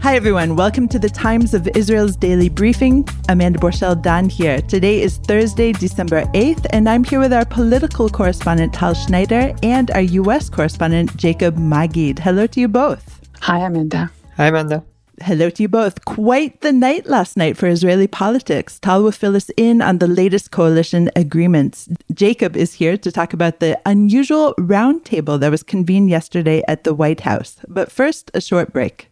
Hi, everyone. Welcome to the Times of Israel's Daily Briefing. Amanda Borschel-Dan here. Today is Thursday, December 8th, and I'm here with our political correspondent, Tal Schneider, and our U.S. correspondent, Jacob Magid. Hello to you both. Hi, Amanda. Hi, Amanda. Hello to you both. Quite the night last night for Israeli politics. Tal will fill us in on the latest coalition agreements. Jacob is here to talk about the unusual roundtable that was convened yesterday at the White House. But first, a short break.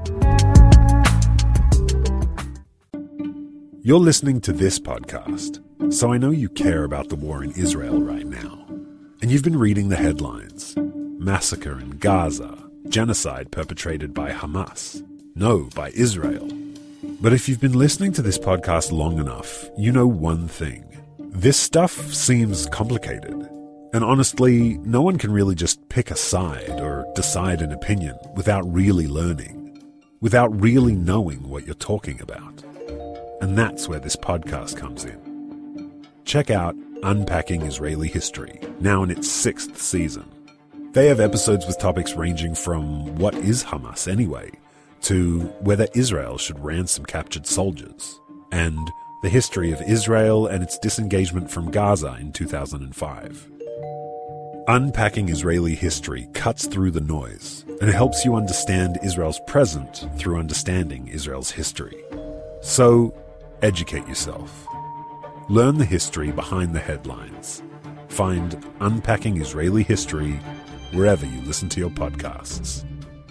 You're listening to this podcast, so I know you care about the war in Israel right now. And you've been reading the headlines. Massacre in Gaza, genocide perpetrated by Hamas. No, by Israel. But if you've been listening to this podcast long enough, you know one thing. This stuff seems complicated. And honestly, no one can really just pick a side or decide an opinion without really learning, without really knowing what you're talking about. And that's where this podcast comes in. Check out Unpacking Israeli History, now in its 6th season. They have episodes with topics ranging from what is Hamas anyway, to whether Israel should ransom captured soldiers, and the history of Israel and its disengagement from Gaza in 2005. Unpacking Israeli History cuts through the noise and helps you understand Israel's present through understanding Israel's history. So, educate yourself. Learn the history behind the headlines. Find Unpacking Israeli History wherever you listen to your podcasts.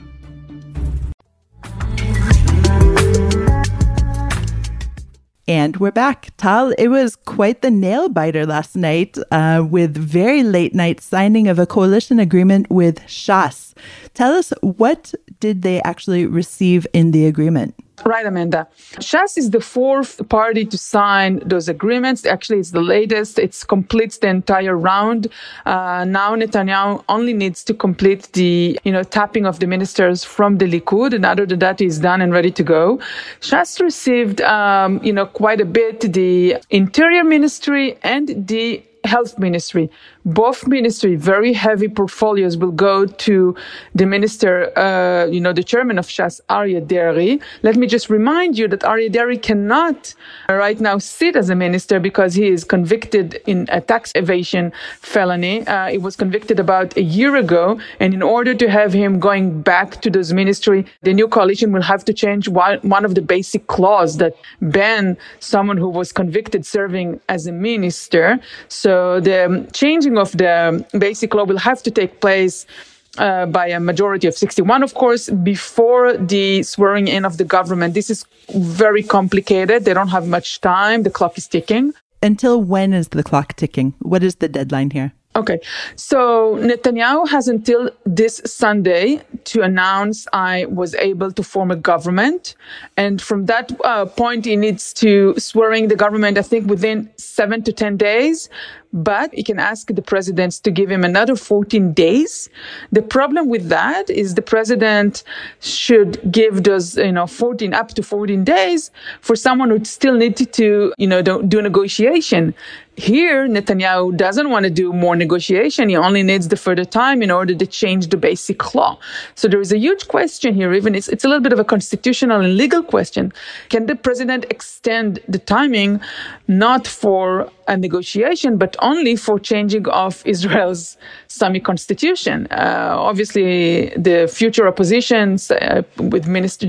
And we're back. Tal, it was quite the nail-biter last night with very late-night signing of a coalition agreement with Shas. Tell us, what did they actually receive in the agreement? Right, Amanda. Shas is the fourth party to sign those agreements. Actually, it's the latest. It completes the entire round. Now Netanyahu only needs to complete the, tapping of the ministers from the Likud. And other than that, he's done and ready to go. Shas received, quite a bit. The Interior Ministry and the Health Ministry. Both ministry, very heavy portfolios, will go to the minister, the chairman of Shas, Aryeh Deri. Let me just remind you that Aryeh Deri cannot right now sit as a minister because he is convicted in a tax evasion felony. He was convicted about a year ago. And in order to have him going back to those ministry, the new coalition will have to change one of the basic clauses that ban someone who was convicted serving as a minister. So the changing of the basic law will have to take place by a majority of 61, of course, before the swearing in of the government. This is very complicated. They don't have much time. The clock is ticking. Until when is the clock ticking? What is the deadline here? Okay, so Netanyahu has until this Sunday to announce I was able to form a government. And from that point, he needs to swearing the government, I think, within 7 to 10 days. But he can ask the president to give him another 14 days. The problem with that is the president should give those, up to 14 days for someone who still needs to, do negotiation. Here, Netanyahu doesn't want to do more negotiation. He only needs the further time in order to change the basic law. So there is a huge question here. Even it's a little bit of a constitutional and legal question. Can the president extend the timing not for a negotiation, but only for changing of Israel's semi-constitution? Obviously, the future oppositions with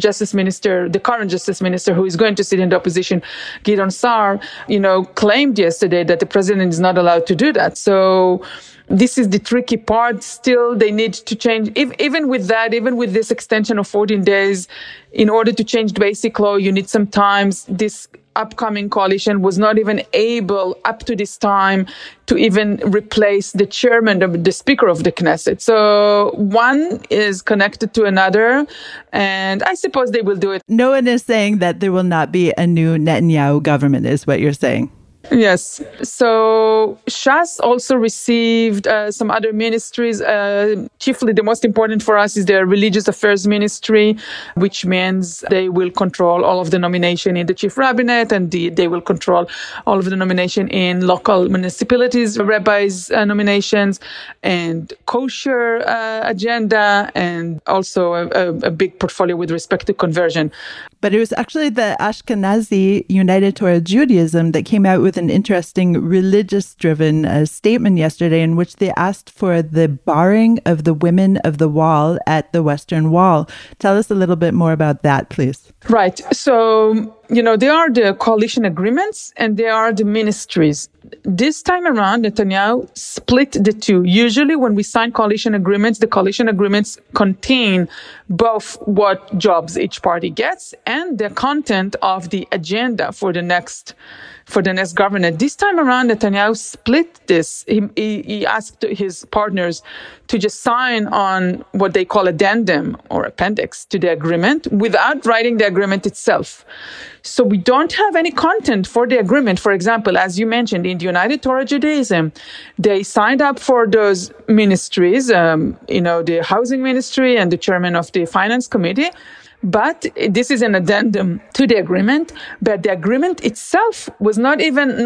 the current justice minister who is going to sit in the opposition, Gideon Sa'ar, claimed yesterday that the president is not allowed to do that. So this is the tricky part. Still, they need to change. Even with this extension of 14 days, in order to change the basic law, you need some time. This upcoming coalition was not even able, up to this time, to even replace the chairman of the speaker of the Knesset. So one is connected to another, and I suppose they will do it. No one is saying that there will not be a new Netanyahu government, is what you're saying. Yes. So Shas also received some other ministries. Chiefly, the most important for us is the Religious Affairs Ministry, which means they will control all of the nomination in the Chief Rabbinate, and they will control all of the nomination in local municipalities, rabbis' nominations, and kosher agenda, and also a big portfolio with respect to conversion. But it was actually the Ashkenazi United Torah Judaism that came out with an interesting religious-driven statement yesterday in which they asked for the barring of the women of the wall at the Western Wall. Tell us a little bit more about that, please. Right. So, there are the coalition agreements and there are the ministries. This time around, Netanyahu split the two. Usually when we sign coalition agreements, the coalition agreements contain both what jobs each party gets and the content of the agenda for the next government. This time around, Netanyahu split this. He asked his partners to just sign on what they call addendum or appendix to the agreement without writing the agreement itself. So we don't have any content for the agreement. For example, as you mentioned, in the United Torah Judaism, they signed up for those ministries, the housing ministry and the chairman of the finance committee. But this is an addendum to the agreement. But the agreement itself was not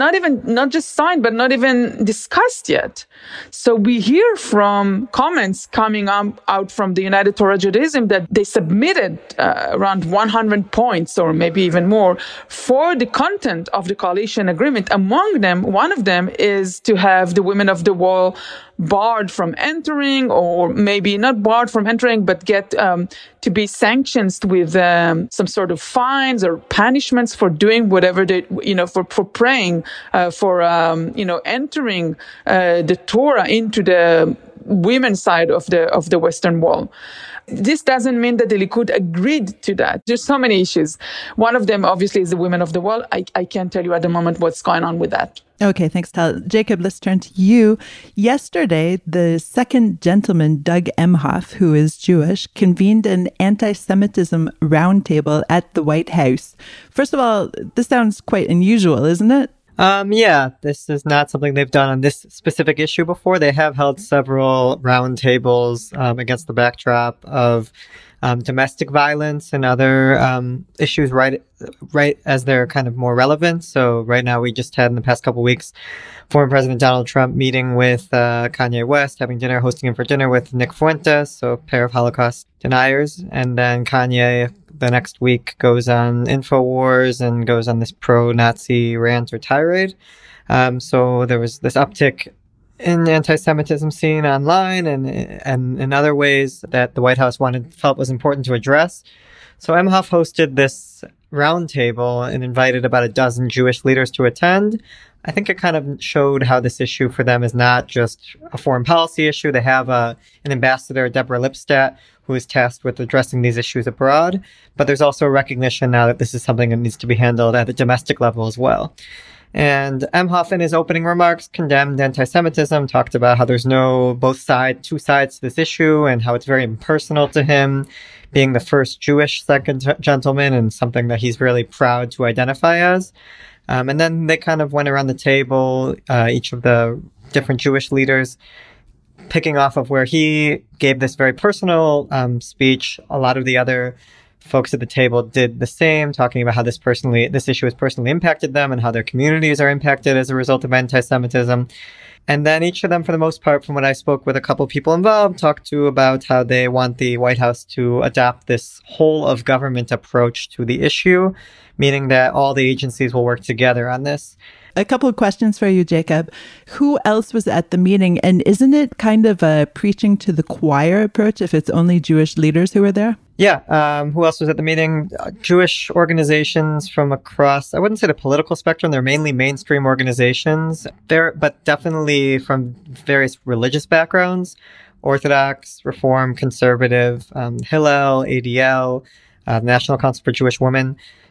just signed, but not even discussed yet. So we hear from comments coming out from the United Torah Judaism that they submitted around 100 points or maybe even more for the content of the coalition agreement. Among them, one of them is to have the women of the wall barred from entering, or maybe not barred from entering, but get to be sanctioned with some sort of fines or punishments for doing whatever they, for praying, for entering the Torah into the women's side of the Western Wall. This doesn't mean that the Likud agreed to that. There's so many issues. One of them, obviously, is the women of the wall. I can't tell you at the moment what's going on with that. Okay, thanks, Tal. Jacob, let's turn to you. Yesterday, the second gentleman, Doug Emhoff, who is Jewish, convened an anti-Semitism roundtable at the White House. First of all, this sounds quite unusual, isn't it? Yeah, this is not something they've done on this specific issue before. They have held several roundtables against the backdrop of domestic violence and other issues right as they're kind of more relevant. So right now we just had in the past couple of weeks former President Donald Trump meeting with Kanye West, hosting him for dinner with Nick Fuentes, so a pair of Holocaust deniers. And then Kanye the next week goes on InfoWars and goes on this pro-Nazi rant or tirade. So there was this uptick in anti-Semitism seen online and in other ways that the White House felt was important to address. So Emhoff hosted this roundtable and invited about a dozen Jewish leaders to attend. I think it kind of showed how this issue for them is not just a foreign policy issue. They have an ambassador, Deborah Lipstadt, who is tasked with addressing these issues abroad. But there's also a recognition now that this is something that needs to be handled at the domestic level as well. And Emhoff, in his opening remarks, condemned anti-Semitism, talked about how there's two sides to this issue and how it's very impersonal to him, being the first Jewish second gentleman and something that he's really proud to identify as. And then they kind of went around the table, each of the different Jewish leaders, picking off of where he gave this very personal speech. A lot of the other folks at the table did the same, talking about how this issue has personally impacted them and how their communities are impacted as a result of anti-Semitism. And then each of them, for the most part, from what I spoke with a couple of people involved, talked to about how they want the White House to adopt this whole of government approach to the issue, meaning that all the agencies will work together on this. A couple of questions for you, Jacob. Who else was at the meeting? And isn't it kind of a preaching to the choir approach if it's only Jewish leaders who were there? Yeah. Who else was at the meeting? Jewish organizations from across, I wouldn't say the political spectrum. They're mainly mainstream organizations, but definitely from various religious backgrounds: Orthodox, Reform, Conservative, Hillel, ADL, National Council for Jewish Women.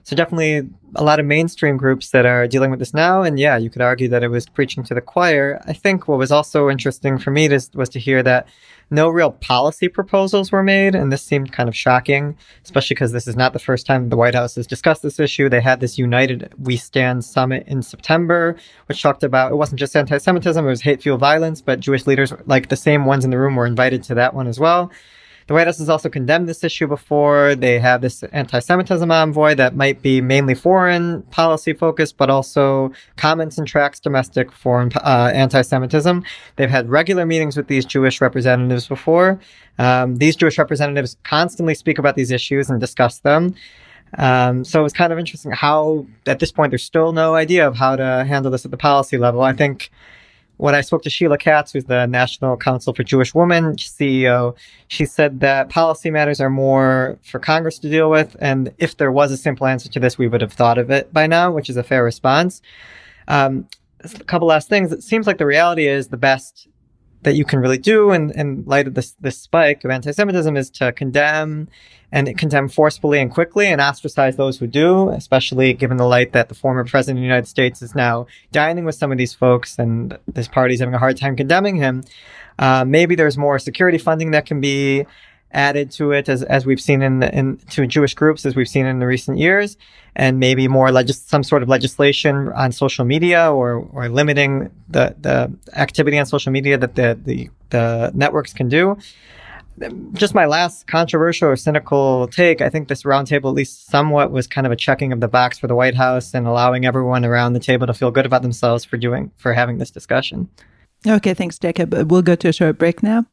So definitely a lot of mainstream groups that are dealing with this now. And yeah, you could argue that it was preaching to the choir. I think what was also interesting for me was to hear that no real policy proposals were made. And this seemed kind of shocking, especially because this is not the first time the White House has discussed this issue. They had this United We Stand summit in September, which talked about, it wasn't just anti-Semitism, it was hate-fueled violence, but Jewish leaders, like the same ones in the room, were invited to that one as well. The White House has also condemned this issue before. They have this anti-Semitism envoy that might be mainly foreign policy focused, but also comments and tracks domestic foreign anti-Semitism. They've had regular meetings with these Jewish representatives before. These Jewish representatives constantly speak about these issues and discuss them. So it's kind of interesting how, at this point, there's still no idea of how to handle this at the policy level. I think when I spoke to Sheila Katz, who's the National Council for Jewish Women CEO, she said that policy matters are more for Congress to deal with. And if there was a simple answer to this, we would have thought of it by now, which is a fair response. A couple last things. It seems like the reality is the best that you can really do in light of this spike of anti-Semitism is to condemn forcefully and quickly and ostracize those who do, especially given the light that the former president of the United States is now dining with some of these folks and this party's having a hard time condemning him. Maybe there's more security funding that can be added to it, as we've seen to Jewish groups, as we've seen in the recent years, and maybe more some sort of legislation on social media or limiting the activity on social media that the networks can do. Just my last controversial or cynical take, I think this roundtable at least somewhat was kind of a checking of the box for the White House and allowing everyone around the table to feel good about themselves for having this discussion. Okay, thanks, Jacob. We'll go to a short break now.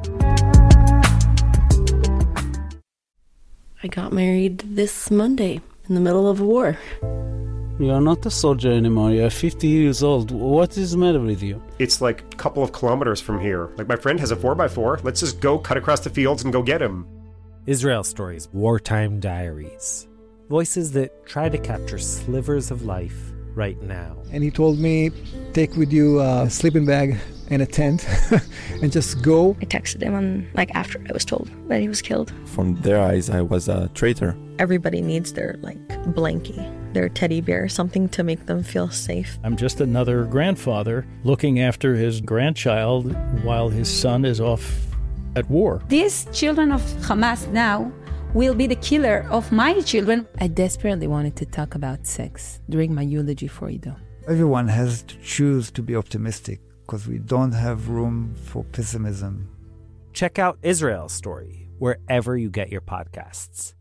I got married this Monday in the middle of a war. You are not a soldier anymore. You are 50 years old. What is the matter with you? It's like a couple of kilometers from here. Like, my friend has a 4x4. Let's just go cut across the fields and go get him. Israel Stories, Wartime Diaries. Voices that try to capture slivers of life right now. And he told me, take with you a sleeping bag and a tent and just go. I texted him after I was told that he was killed. From their eyes, I was a traitor. Everybody needs their blankie, their teddy bear, something to make them feel safe. I'm just another grandfather looking after his grandchild while his son is off at war. These children of Hamas now will be the killer of my children. I desperately wanted to talk about sex during my eulogy for Ido. Everyone has to choose to be optimistic because we don't have room for pessimism. Check out Israel Story wherever you get your podcasts.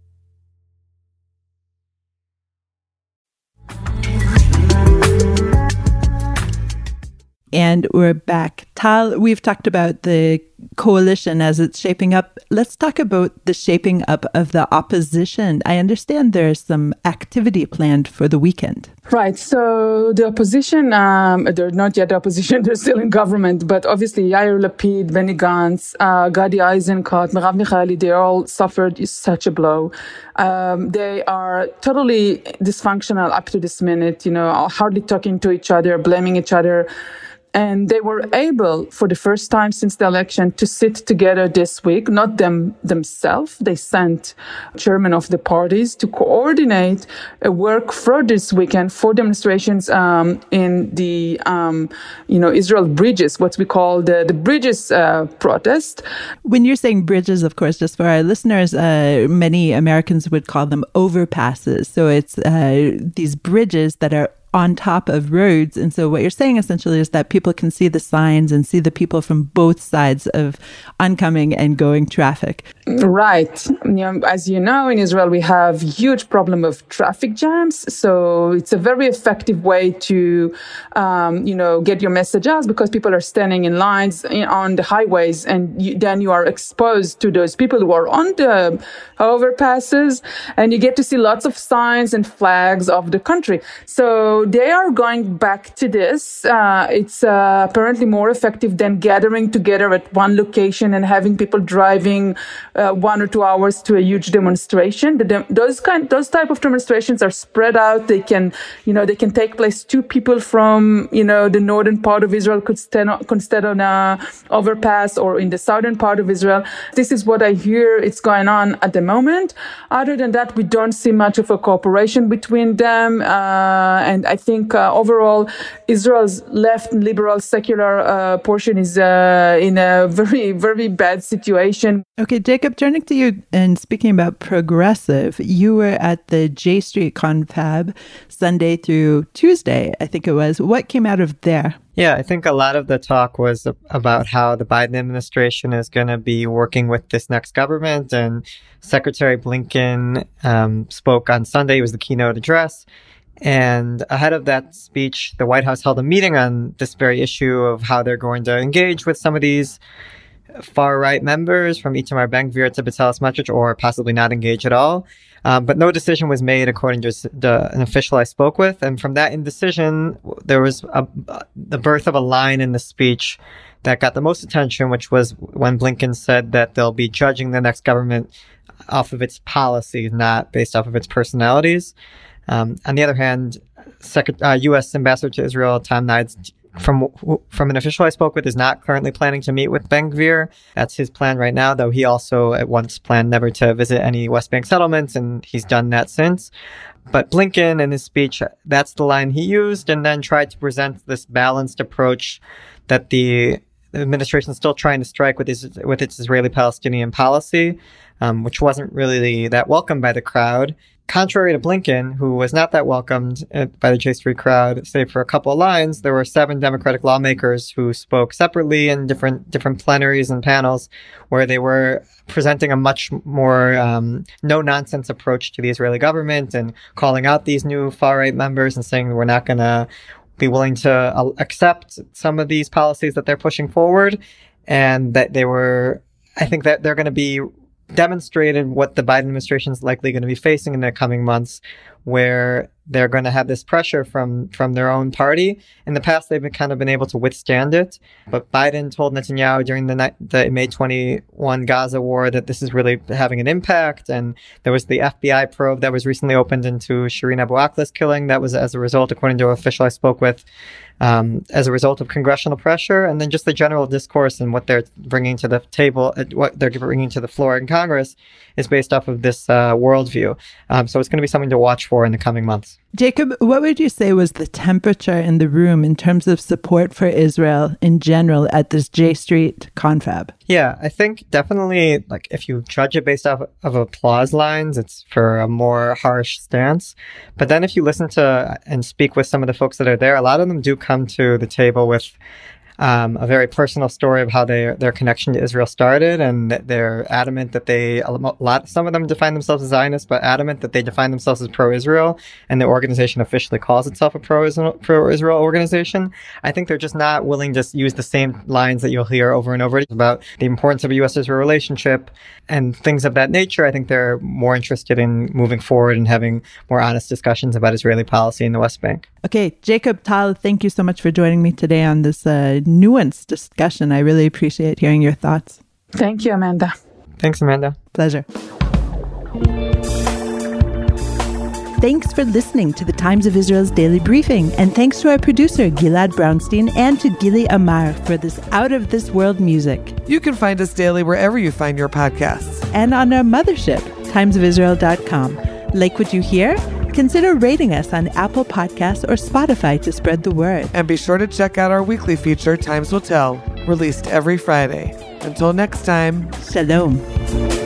And we're back. Tal, we've talked about the coalition as it's shaping up. Let's talk about the shaping up of the opposition. I understand there's some activity planned for the weekend. Right. So the opposition, they're not yet opposition, they're still in government, but obviously Yair Lapid, Benny Gantz, Gadi Eisenkot, Merav Michaeli, they all suffered such a blow. They are totally dysfunctional up to this minute, hardly talking to each other, blaming each other. And they were able, for the first time since the election, to sit together this week, not themselves. They sent chairmen of the parties to coordinate a work for this weekend for demonstrations in the, Israel bridges, what we call the bridges protest. When you're saying bridges, of course, just for our listeners, many Americans would call them overpasses. So it's these bridges that are on top of roads. And so what you're saying essentially is that people can see the signs and see the people from both sides of oncoming and going traffic. Right. As you know, in Israel, we have huge problem of traffic jams. So it's a very effective way to, get your message out because people are standing in lines on the highways and then you are exposed to those people who are on the overpasses and you get to see lots of signs and flags of the country. So they are going back to this. It's apparently more effective than gathering together at one location and having people driving 1 or 2 hours to a huge demonstration. Those type of demonstrations are spread out. They can take place. 2 people from, the northern part of Israel could stand on a overpass, or in the southern part of Israel. This is what I hear it's going on at the moment. Other than that, we don't see much of a cooperation between them. And I think overall, Israel's left and liberal secular portion is in a very, very bad situation. Okay, Jacob, turning to you and speaking about progressive, you were at the J Street Confab Sunday through Tuesday, I think it was. What came out of there? Yeah, I think a lot of the talk was about how the Biden administration is going to be working with this next government. And Secretary Blinken spoke on Sunday. It was the keynote address. And ahead of that speech, the White House held a meeting on this very issue of how they're going to engage with some of these far-right members, from Itamar Ben-Gvir to Bezalel Smotrich, or possibly not engage at all. But no decision was made, according to an official I spoke with. And from that indecision, there was the birth of a line in the speech that got the most attention, which was when Blinken said that they'll be judging the next government off of its policies, not based off of its personalities. On the other hand, U.S. Ambassador to Israel, Tom Nides, from an official I spoke with, is not currently planning to meet with Ben-Gvir. That's his plan right now, though he also at once planned never to visit any West Bank settlements, and he's done that since. But Blinken, in his speech, that's the line he used, and then tried to present this balanced approach that the administration is still trying to strike with its Israeli-Palestinian policy, which wasn't really that welcomed by the crowd. Contrary to Blinken, who was not that welcomed by the J Street crowd, save for a couple of lines, there were 7 Democratic lawmakers who spoke separately in different plenaries and panels, where they were presenting a much more no-nonsense approach to the Israeli government and calling out these new far-right members and saying we're not going to be willing to accept some of these policies that they're pushing forward, and that I think that they're going to be demonstrated what the Biden administration is likely going to be facing in the coming months, where they're going to have this pressure from their own party. In the past, they've kind of been able to withstand it. But Biden told Netanyahu during the May 21 Gaza war that this is really having an impact. And there was the FBI probe that was recently opened into Shireen Abu Akleh's killing. That was as a result, according to an official I spoke with, as a result of congressional pressure. And then just the general discourse and what they're bringing to the table, what they're bringing to the floor in Congress is based off of this worldview. So it's going to be something to watch for in the coming months. Jacob, what would you say was the temperature in the room in terms of support for Israel in general at this J Street confab? Yeah, I think definitely, like, if you judge it based off of applause lines, it's for a more harsh stance. But then if you listen to and speak with some of the folks that are there, a lot of them do come to the table with a very personal story of how their connection to Israel started, and they're adamant that some of them define themselves as Zionists, but adamant that they define themselves as pro-Israel, and the organization officially calls itself a pro-Israel organization. I think they're just not willing to use the same lines that you'll hear over and over about the importance of a U.S.-Israel relationship and things of that nature. I think they're more interested in moving forward and having more honest discussions about Israeli policy in the West Bank. Okay, Jacob Tal, thank you so much for joining me today on this nuanced discussion. I really appreciate hearing your thoughts. Thank you, Amanda. Thanks, Amanda. Pleasure. Thanks for listening to the Times of Israel's Daily Briefing, and thanks to our producer, Gilad Brownstein, and to Gili Amar for this out-of-this-world music. You can find us daily wherever you find your podcasts. And on our mothership, timesofisrael.com. Like what you hear? Consider rating us on Apple Podcasts or Spotify to spread the word. And be sure to check out our weekly feature, Times Will Tell, released every Friday. Until next time, Shalom.